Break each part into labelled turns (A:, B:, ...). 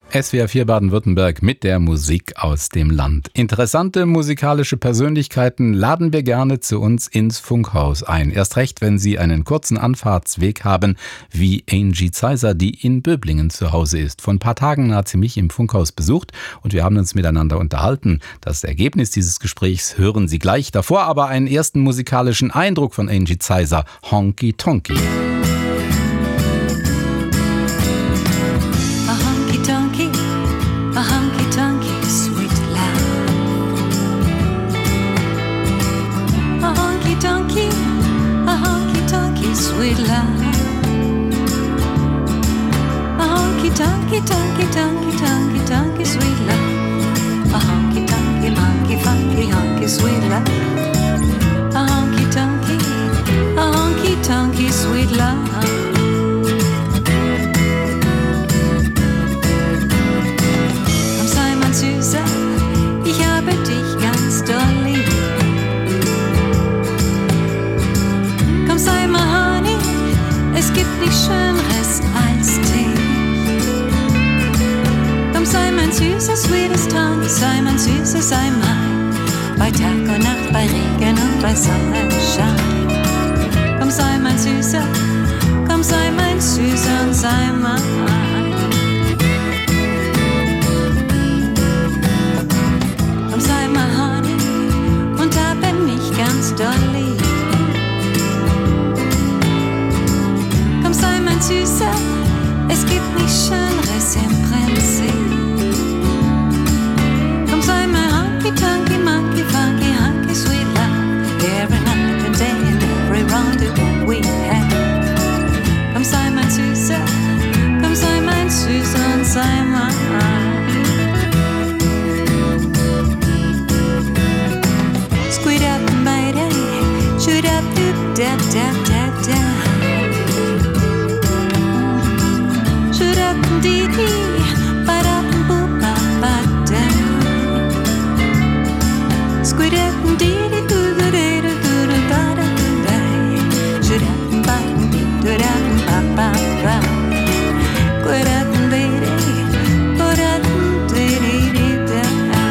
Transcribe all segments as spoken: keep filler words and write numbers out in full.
A: S W R vier Baden-Württemberg mit der Musik aus dem Land. Interessante musikalische Persönlichkeiten laden wir gerne zu uns ins Funkhaus ein. Erst recht, wenn sie einen kurzen Anfahrtsweg haben, wie Angie Zeiser, die in Böblingen zu Hause ist. Vor ein paar Tagen hat sie mich im Funkhaus besucht und wir haben uns miteinander unterhalten. Das Ergebnis dieses Gesprächs hören Sie gleich. Davor aber einen ersten musikalischen Eindruck von Angie Zeiser, Honky Tonky.
B: A honky-tonky, sweet love. A honky-tonky, a honky-tonky, sweet love. A honky-tonky, tonky, tonky, tonky, tonky, sweet love. A honky-tonky, monkey, funky, honky, sweet love. A honky-tonky, a honky-tonky, sweet love. Süßer, ich habe dich ganz doll lieb. Komm, sei mal Honey, es gibt nichts Schöneres als dich. Komm, sei mein süßer, sweetest Honey, sei mein süßer, sei mein. Bei Tag und Nacht, bei Regen und bei Sonnenschein. Komm, sei mein süßer, komm, sei mein süßer und sei mein. Sei mal Honey und habe mich ganz doll lieb. Komm, sei mein Süßer, es gibt nichts Schöneres im Prinzip. Komm, sei mein Honky-Tonky, Monkey, Funky, Honky, Sweet Love. Every night and day and every rendezvous we have. Komm, sei mein Süßer, komm, sei mein Süßer und sei mein. Squid up and bite it, shoot up, doop, dap, dap, dap, dap. Shoot up and dee dee, bite up and boop, bop, bop, down. Squid up and dee dee, doo doo dee doo doo doo, ba da doo da. Shoot up and bite and dee doo da and bop, bop, bop. Squid up and dee dee, go da and dee dee dee da.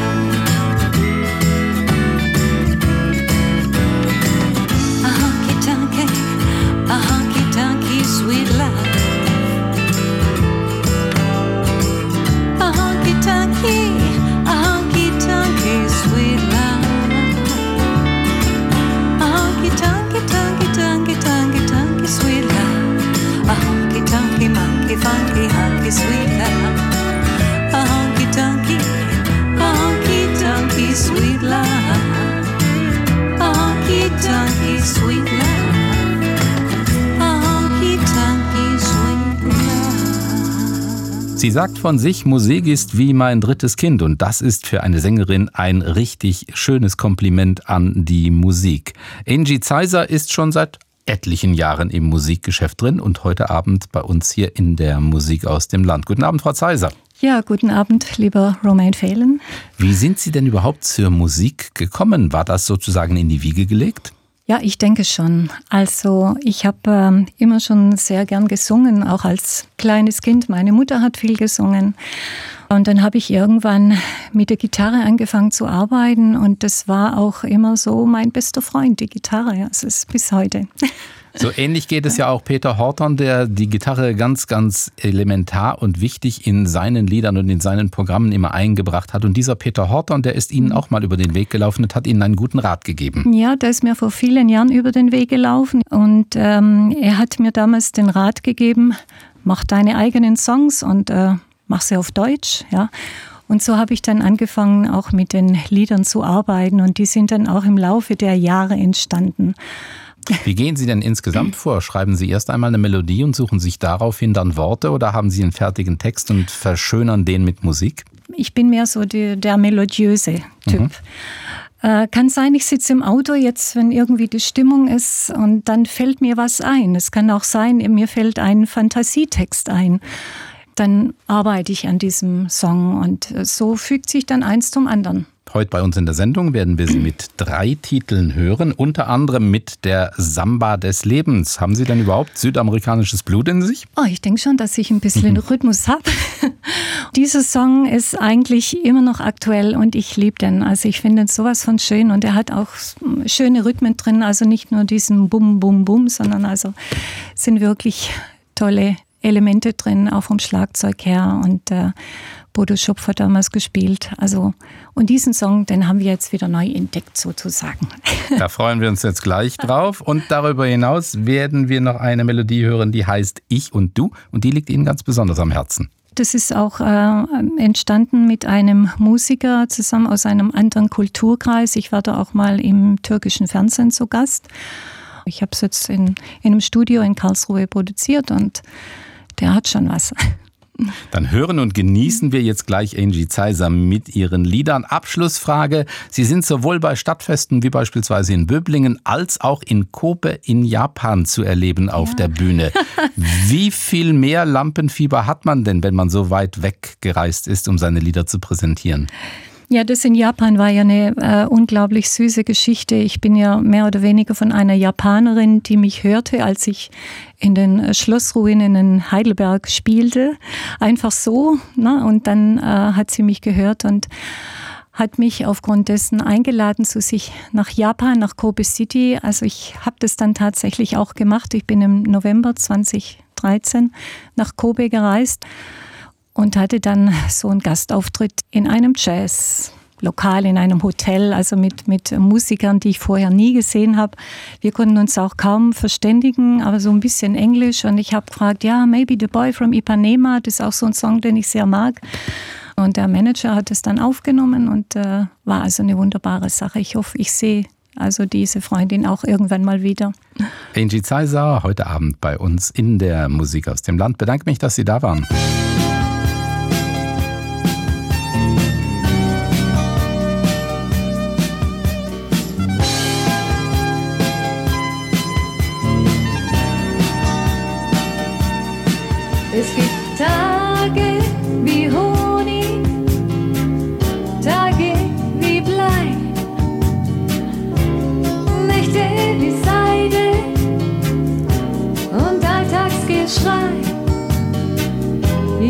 B: A honky-tonky, sweet love. A honky-tonky, a honky-tonky, sweet love. A honky-tonky, tonky, tonky, tonky, tonky, sweet love. A honky-tonky, monkey, funky, honky, sweet love. A honky-tonky, a honky-tonky, sweet love. A honky-tonky, sweet love.
A: Sie sagt von sich, Musik ist wie mein drittes Kind und das ist für eine Sängerin ein richtig schönes Kompliment an die Musik. Angie Zeiser ist schon seit etlichen Jahren im Musikgeschäft drin und heute Abend bei uns hier in der Musik aus dem Land. Guten Abend, Frau Zeiser.
C: Ja, guten Abend, lieber Romain Phelan.
A: Wie sind Sie denn überhaupt zur Musik gekommen? War das sozusagen in die Wiege gelegt?
C: Ja, ich denke schon. Also ich habe ähm, immer schon sehr gern gesungen, auch als kleines Kind. Meine Mutter hat viel gesungen. Und dann habe ich irgendwann mit der Gitarre angefangen zu arbeiten und das war auch immer so mein bester Freund, die Gitarre. Also es ist bis heute.
A: So ähnlich geht es ja auch Peter Horton, der die Gitarre ganz, ganz elementar und wichtig in seinen Liedern und in seinen Programmen immer eingebracht hat. Und dieser Peter Horton, der ist Ihnen auch mal über den Weg gelaufen und hat Ihnen einen guten Rat gegeben.
C: Ja, der ist mir vor vielen Jahren über den Weg gelaufen und ähm, er hat mir damals den Rat gegeben, mach deine eigenen Songs und äh, mach sie auf Deutsch, ja. Und so habe ich dann angefangen, auch mit den Liedern zu arbeiten und die sind dann auch im Laufe der Jahre entstanden.
A: Wie gehen Sie denn insgesamt vor? Schreiben Sie erst einmal eine Melodie und suchen sich daraufhin dann Worte oder haben Sie einen fertigen Text und verschönern den mit Musik?
C: Ich bin mehr so die, der melodiöse Typ.
A: Mhm.
C: Äh, kann sein, ich sitze im Auto jetzt, wenn irgendwie die Stimmung ist und dann fällt mir was ein. Es kann auch sein, mir fällt ein Fantasietext ein. Dann arbeite ich an diesem Song und so fügt sich dann eins zum anderen.
A: Heute bei uns in der Sendung werden wir Sie mit drei Titeln hören, unter anderem mit der Samba des Lebens. Haben Sie denn überhaupt südamerikanisches Blut in sich?
C: Oh, ich denke schon, dass ich ein bisschen mhm. Rhythmus habe. Dieser Song ist eigentlich immer noch aktuell und ich liebe den. Also ich finde ihn sowas von schön und er hat auch schöne Rhythmen drin. Also nicht nur diesen Bum, Bum, Bum, sondern also sind wirklich tolle Elemente drin, auch vom Schlagzeug her. Und äh, Bodo Schopf hat damals gespielt. Also, und diesen Song, den haben wir jetzt wieder neu entdeckt sozusagen.
A: Da freuen wir uns jetzt gleich drauf. Und darüber hinaus werden wir noch eine Melodie hören, die heißt Ich und Du. Und die liegt Ihnen ganz besonders am Herzen.
C: Das ist auch äh, entstanden mit einem Musiker zusammen aus einem anderen Kulturkreis. Ich war da auch mal im türkischen Fernsehen zu Gast. Ich habe es jetzt in, in einem Studio in Karlsruhe produziert und der hat schon was.
A: Dann hören und genießen wir jetzt gleich Angie Zeiser mit ihren Liedern. Abschlussfrage. Sie sind sowohl bei Stadtfesten wie beispielsweise in Böblingen als auch in Kobe in Japan zu erleben auf ja. der Bühne. Wie viel mehr Lampenfieber hat man denn, wenn man so weit weggereist ist, um seine Lieder zu präsentieren?
C: Ja, das in Japan war ja eine äh, unglaublich süße Geschichte. Ich bin ja mehr oder weniger von einer Japanerin, die mich hörte, als ich in den Schlossruinen in Heidelberg spielte. Einfach so. Ne? Und dann äh, hat sie mich gehört und hat mich aufgrund dessen eingeladen zu sich nach Japan, nach Kobe City. Also ich habe das dann tatsächlich auch gemacht. Ich bin im November zweitausenddreizehn nach Kobe gereist. Und hatte dann so einen Gastauftritt in einem Jazzlokal, in einem Hotel, also mit, mit Musikern, die ich vorher nie gesehen habe. Wir konnten uns auch kaum verständigen, aber so ein bisschen Englisch. Und ich habe gefragt, ja, maybe the boy from Ipanema, das ist auch so ein Song, den ich sehr mag. Und der Manager hat es dann aufgenommen und äh, war also eine wunderbare Sache. Ich hoffe, ich sehe also diese Freundin auch irgendwann mal wieder.
A: Angie Zeiser, heute Abend bei uns in der Musik aus dem Land. Bedanke mich, dass Sie da waren.
B: Es gibt Tage wie Honig, Tage wie Blei, Nächte wie Seide und Alltagsgeschrei.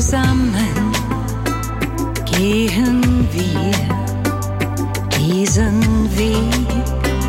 B: zusammen gehen wir diesen Weg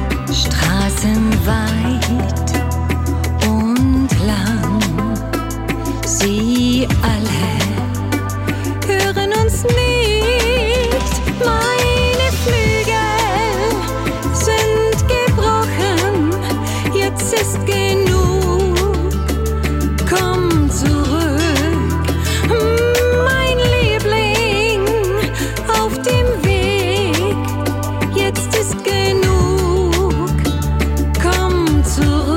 B: straßenweit und lang. Sie alle hören uns nicht, meine Flügel sind gebrochen, jetzt ist genug, komm zurück, mein Liebling, auf dem Weg, jetzt ist genug, komm zurück.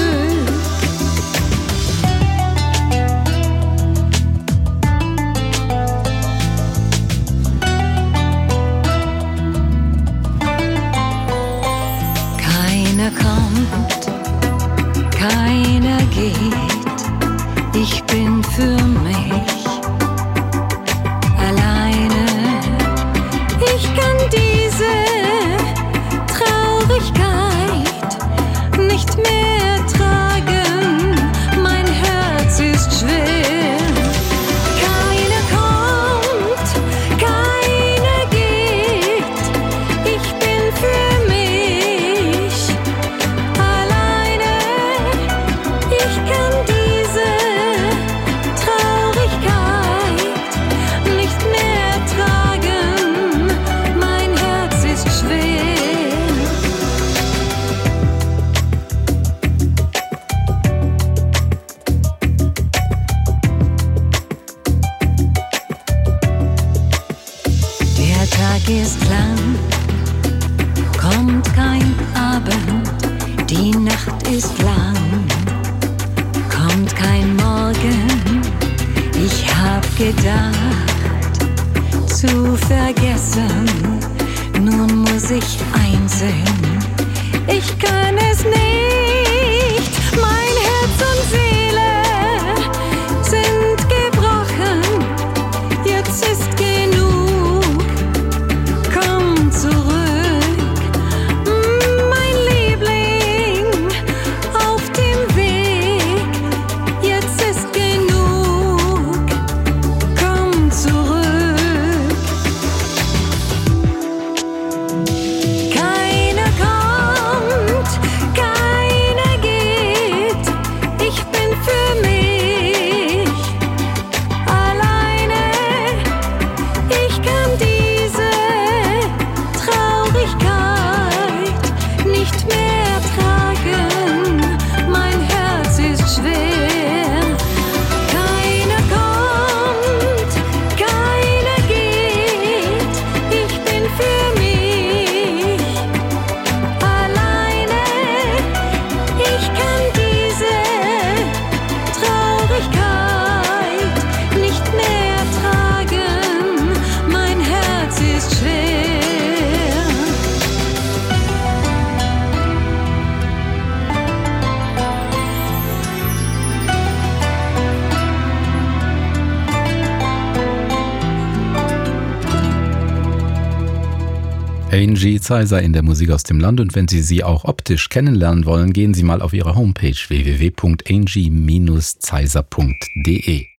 B: Keiner kommt, keiner geht, ich bin für mich alleine. Ich kann diese Traurigkeit nicht mehr tragen, mein Herz ist schwer. Keiner kommt, keiner geht, ich bin für mich alleine. Ich kann diese Traurigkeit nicht mehr tragen, mein Herz ist schwer. Der Tag ist lang, kommt kein Abend, die Nacht ist lang, kommt kein Morgen. Ich hab gedacht, zu vergessen, nun muss ich einsehen, ich kann es nicht, mein Herz und Seele sind gebrochen, jetzt ist genug, komm zurück, mein Liebling, auf dem Weg, jetzt ist genug, komm zurück. Keiner kommt, keiner geht, ich bin für mich alleine. Ich kann diese Traurigkeit nicht mehr tragen, mein Herz ist schwer. Keiner kommt, keiner geht, ich bin für mich alleine. Ich kann diese Traurigkeit nicht mehr tragen, mein Herz ist schwer.
A: Angie Zeiser in der Musik aus dem Land, und wenn Sie sie auch optisch kennenlernen wollen, gehen Sie mal auf ihre Homepage w w w punkt angie Bindestrich zeiser punkt de.